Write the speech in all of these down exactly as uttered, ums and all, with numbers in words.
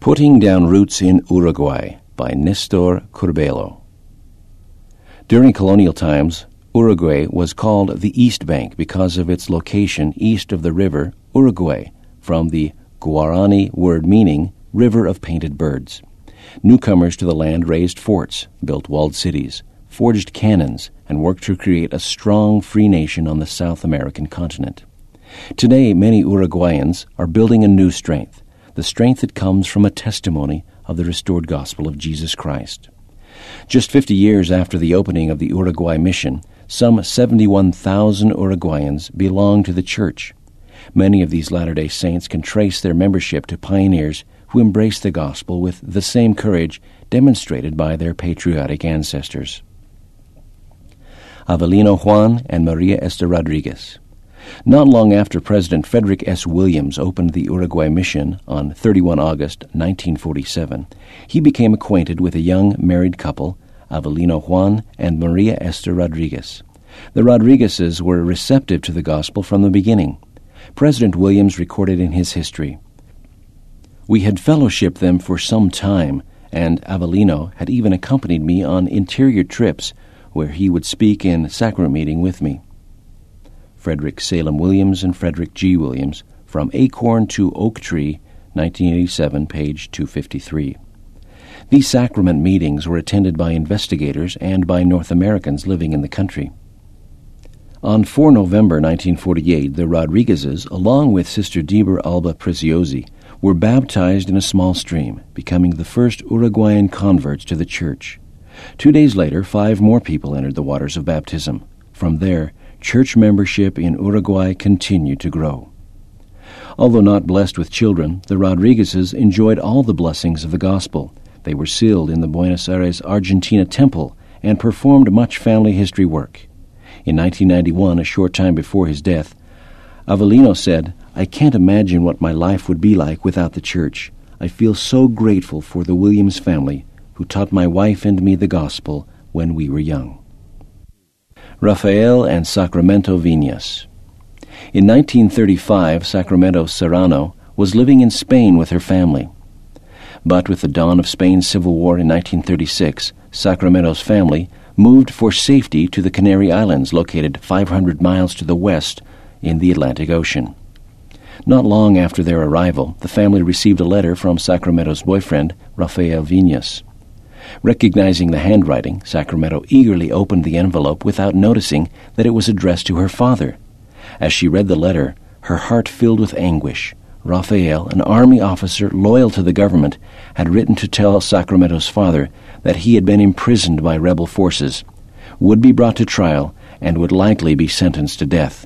Putting Down Roots in Uruguay by Nestor Curbelo. During colonial times, Uruguay was called the East Bank because of its location east of the river Uruguay, from the Guarani word meaning river of painted birds. Newcomers to the land raised forts, built walled cities, forged cannons, and worked to create a strong free nation on the South American continent. Today, many Uruguayans are building a new strength, the strength that comes from a testimony of the restored gospel of Jesus Christ. Just fifty years after the opening of the Uruguay mission, some seventy-one thousand Uruguayans belong to the church. Many of these Latter-day Saints can trace their membership to pioneers who embraced the gospel with the same courage demonstrated by their patriotic ancestors. Avelino Juan and Maria Esther Rodriguez. Not long after President Frederick S. Williams opened the Uruguay mission on thirty-first of August nineteen forty-seven, he became acquainted with a young married couple, Avelino Juan and Maria Esther Rodriguez. The Rodriguezes were receptive to the gospel from the beginning. President Williams recorded in his history, "We had fellowshipped them for some time, and Avelino had even accompanied me on interior trips where he would speak in sacrament meeting with me." Frederick Salem Williams and Frederick G. Williams, From Acorn to Oak Tree, nineteen eighty-seven, page two fifty-three. These sacrament meetings were attended by investigators and by North Americans living in the country. On the fourth of November nineteen forty-eight, the Rodriguezes, along with Sister Deber Alba Preziosi, were baptized in a small stream, becoming the first Uruguayan converts to the church. Two days later, five more people entered the waters of baptism. From there, church membership in Uruguay continued to grow. Although not blessed with children, the Rodriguezes enjoyed all the blessings of the gospel. They were sealed in the Buenos Aires, Argentina temple and performed much family history work. In nineteen ninety-one, a short time before his death, Avelino said, "I can't imagine what my life would be like without the church. I feel so grateful for the Williams family, who taught my wife and me the gospel when we were young." Rafael and Sacramento Viñas. In nineteen thirty-five, Sacramento Serrano was living in Spain with her family. But with the dawn of Spain's Civil War in nineteen thirty-six, Sacramento's family moved for safety to the Canary Islands, located five hundred miles to the west in the Atlantic Ocean. Not long after their arrival, the family received a letter from Sacramento's boyfriend, Rafael Viñas. Recognizing the handwriting, Sacramento eagerly opened the envelope without noticing that it was addressed to her father. As she read the letter, her heart filled with anguish. Rafael, an army officer loyal to the government, had written to tell Sacramento's father that he had been imprisoned by rebel forces, would be brought to trial, and would likely be sentenced to death.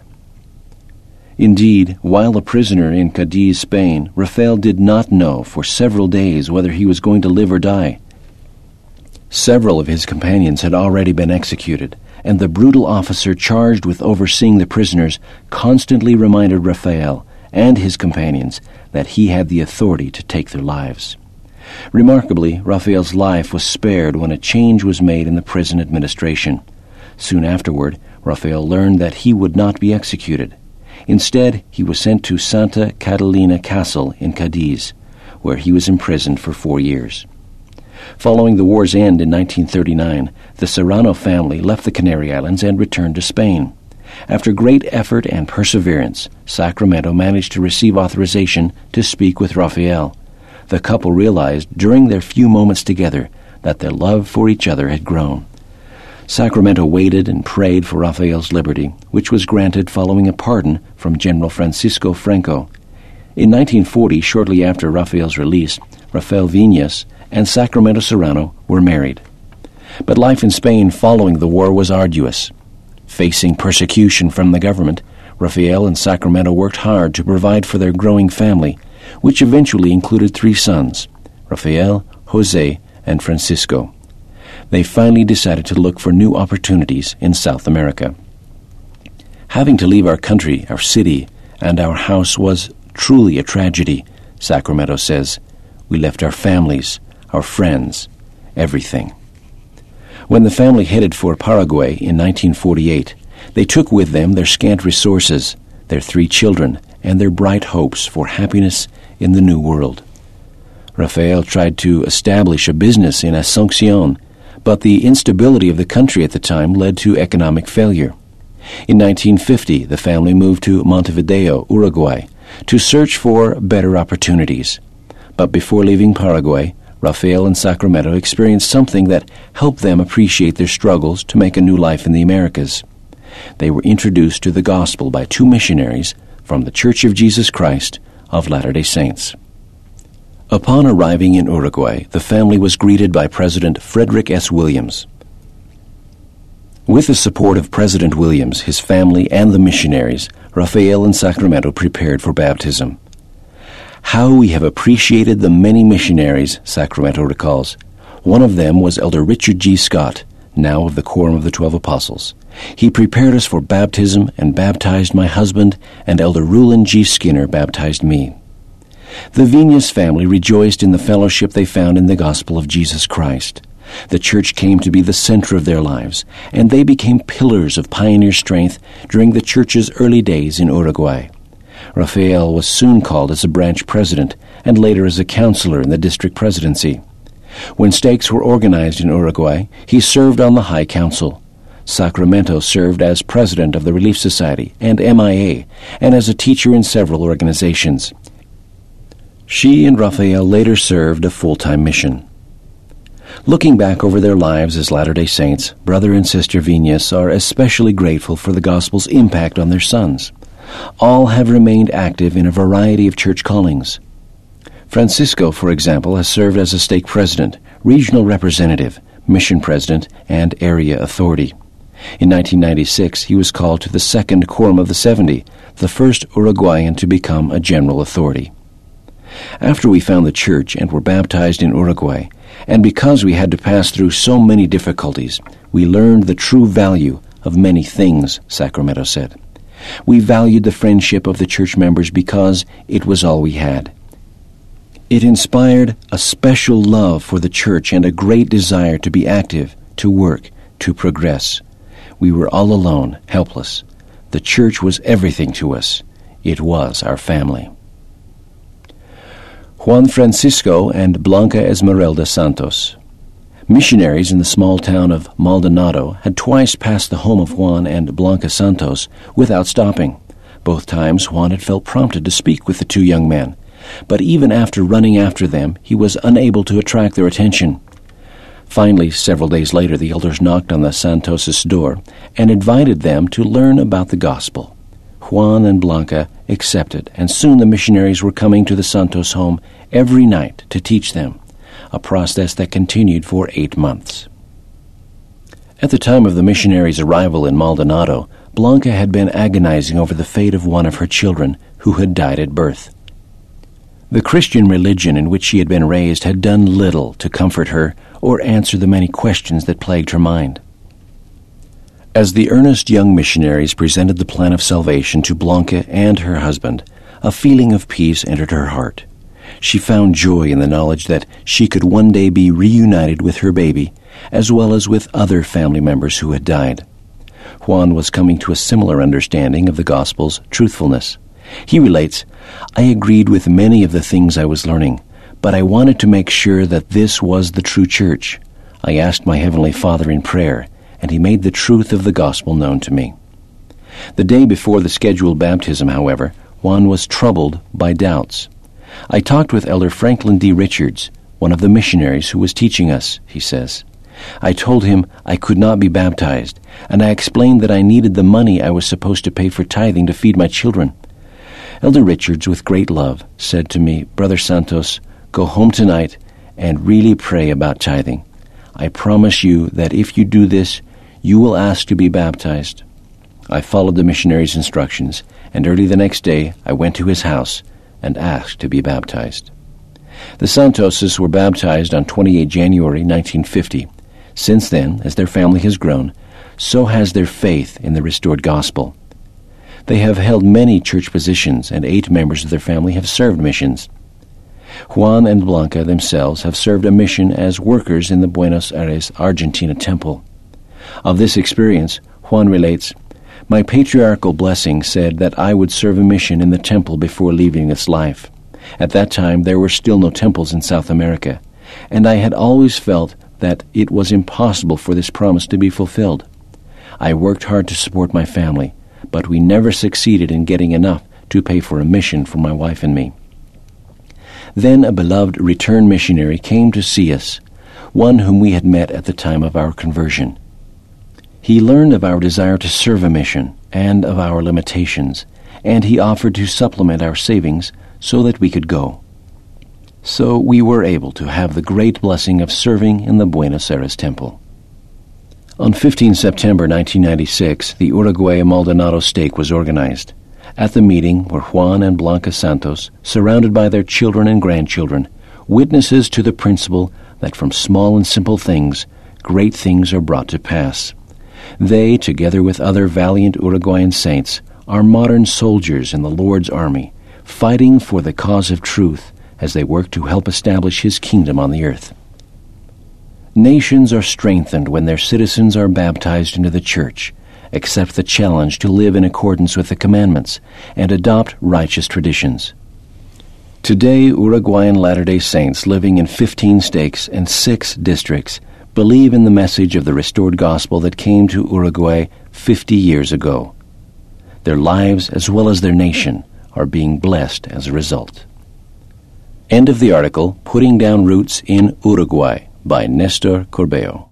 Indeed, while a prisoner in Cadiz, Spain, Rafael did not know for several days whether he was going to live or die. Several of his companions had already been executed, and the brutal officer charged with overseeing the prisoners constantly reminded Rafael and his companions that he had the authority to take their lives. Remarkably, Rafael's life was spared when a change was made in the prison administration. Soon afterward, Rafael learned that he would not be executed. Instead, he was sent to Santa Catalina Castle in Cadiz, where he was imprisoned for four years. Following the war's end in nineteen thirty-nine, the Serrano family left the Canary Islands and returned to Spain. After great effort and perseverance, Sacramento managed to receive authorization to speak with Rafael. The couple realized during their few moments together that their love for each other had grown. Sacramento waited and prayed for Rafael's liberty, which was granted following a pardon from General Francisco Franco. In nineteen forty, shortly after Rafael's release, Rafael Viñas and Sacramento Serrano were married. But life in Spain following the war was arduous. Facing persecution from the government, Rafael and Sacramento worked hard to provide for their growing family, which eventually included three sons, Rafael, Jose, and Francisco. They finally decided to look for new opportunities in South America. Having to leave our country, our city, and our house was truly a tragedy, Sacramento says. We left our families, our friends, everything. When the family headed for Paraguay in nineteen forty-eight, they took with them their scant resources, their three children, and their bright hopes for happiness in the New World. Rafael tried to establish a business in Asunción, but the instability of the country at the time led to economic failure. In nineteen fifty, the family moved to Montevideo, Uruguay, to search for better opportunities. But before leaving Paraguay, Rafael and Sacramento experienced something that helped them appreciate their struggles to make a new life in the Americas. They were introduced to the gospel by two missionaries from the Church of Jesus Christ of Latter-day Saints. Upon arriving in Uruguay, the family was greeted by President Frederick S. Williams. With the support of President Williams, his family, and the missionaries, Rafael and Sacramento prepared for baptism. How we have appreciated the many missionaries, Sacramento recalls. One of them was Elder Richard G. Scott, now of the Quorum of the Twelve Apostles. He prepared us for baptism and baptized my husband, and Elder Rulon G. Skinner baptized me. The Viñas family rejoiced in the fellowship they found in the gospel of Jesus Christ. The church came to be the center of their lives, and they became pillars of pioneer strength during the church's early days in Uruguay. Rafael was soon called as a branch president, and later as a counselor in the district presidency. When stakes were organized in Uruguay, he served on the High Council. Sacramento served as president of the Relief Society and M I A, and as a teacher in several organizations. She and Rafael later served a full-time mission. Looking back over their lives as Latter-day Saints, Brother and Sister Viñas are especially grateful for the gospel's impact on their sons. All have remained active in a variety of church callings. Francisco, for example, has served as a stake president, regional representative, mission president, and area authority. In nineteen ninety-six, he was called to the Second Quorum of the Seventy, the first Uruguayan to become a general authority. After we found the church and were baptized in Uruguay, and because we had to pass through so many difficulties, we learned the true value of many things, Sacramento said. We valued the friendship of the church members because it was all we had. It inspired a special love for the church and a great desire to be active, to work, to progress. We were all alone, helpless. The church was everything to us. It was our family. Juan Francisco and Blanca Esmeralda Santos. Missionaries in the small town of Maldonado had twice passed the home of Juan and Blanca Santos without stopping. Both times Juan had felt prompted to speak with the two young men, but even after running after them, he was unable to attract their attention. Finally, several days later, the elders knocked on the Santos' door and invited them to learn about the gospel. Juan and Blanca accepted, and soon the missionaries were coming to the Santos home every night to teach them, a process that continued for eight months. At the time of the missionaries' arrival in Maldonado, Blanca had been agonizing over the fate of one of her children who had died at birth. The Christian religion in which she had been raised had done little to comfort her or answer the many questions that plagued her mind. As the earnest young missionaries presented the plan of salvation to Blanca and her husband, a feeling of peace entered her heart. She found joy in the knowledge that she could one day be reunited with her baby, as well as with other family members who had died. Juan was coming to a similar understanding of the gospel's truthfulness. He relates, "I agreed with many of the things I was learning, but I wanted to make sure that this was the true church. I asked my Heavenly Father in prayer, and He made the truth of the gospel known to me." The day before the scheduled baptism, however, Juan was troubled by doubts. "I talked with Elder Franklin D. Richards, one of the missionaries who was teaching us," he says. "I told him I could not be baptized, and I explained that I needed the money I was supposed to pay for tithing to feed my children. Elder Richards, with great love, said to me, 'Brother Santos, go home tonight and really pray about tithing. I promise you that if you do this, you will ask to be baptized.' I followed the missionary's instructions, and early the next day I went to his house and asked to be baptized." The Santoses were baptized on the twenty-eighth of January, nineteen fifty. Since then, as their family has grown, so has their faith in the restored gospel. They have held many church positions, and eight members of their family have served missions. Juan and Blanca themselves have served a mission as workers in the Buenos Aires, Argentina temple. Of this experience, Juan relates, "My patriarchal blessing said that I would serve a mission in the temple before leaving this life. At that time, there were still no temples in South America, and I had always felt that it was impossible for this promise to be fulfilled. I worked hard to support my family, but we never succeeded in getting enough to pay for a mission for my wife and me. Then a beloved return missionary came to see us, one whom we had met at the time of our conversion. He learned of our desire to serve a mission and of our limitations, and he offered to supplement our savings so that we could go. So we were able to have the great blessing of serving in the Buenos Aires Temple. On the fifteenth of September nineteen ninety-six, the Uruguay Maldonado stake was organized. At the meeting were Juan and Blanca Santos, surrounded by their children and grandchildren, witnesses to the principle that from small and simple things, great things are brought to pass. They, together with other valiant Uruguayan saints, are modern soldiers in the Lord's army, fighting for the cause of truth as they work to help establish His kingdom on the earth. Nations are strengthened when their citizens are baptized into the Church, accept the challenge to live in accordance with the commandments, and adopt righteous traditions. Today, Uruguayan Latter-day Saints living in fifteen states and six districts believe in the message of the restored gospel that came to Uruguay fifty years ago. Their lives, as well as their nation, are being blessed as a result. End of the article, Putting Down Roots in Uruguay, by Nestor Corbeo.